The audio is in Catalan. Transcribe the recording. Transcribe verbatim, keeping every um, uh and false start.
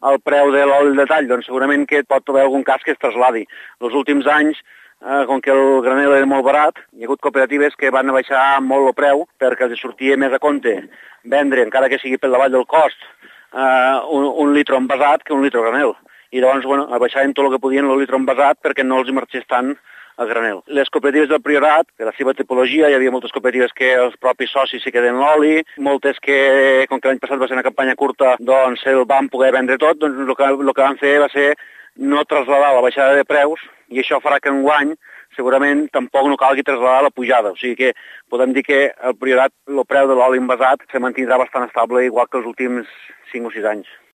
el preu de l'oli de tall, doncs segurament que pot haver algun cas que es trasladi. Els últims anys, eh, com que el granel era molt barat, hi ha hagut cooperatives que van baixar molt el preu perquè els sortia més a compte vendre, encara que sigui per davall del cost, eh, un, un litre envasat que un litre granel. I llavors, bueno, baixaven tot el que podien el litre envasat perquè no els hi marxés tant a granel. Les cooperatives del Priorat, per la seva tipologia, hi havia moltes cooperatives que els propis socis s'hi queden l'oli, moltes que, com que l'any passat va ser una campanya curta, doncs el van poder vendre tot, doncs el que, el que van fer va ser no traslladar la baixada de preus, i això farà que enguany segurament tampoc no calgui traslladar la pujada. O sigui que podem dir que el Priorat, el preu de l'oli envasat, se mantindrà bastant estable, igual que els últims cinc o sis anys.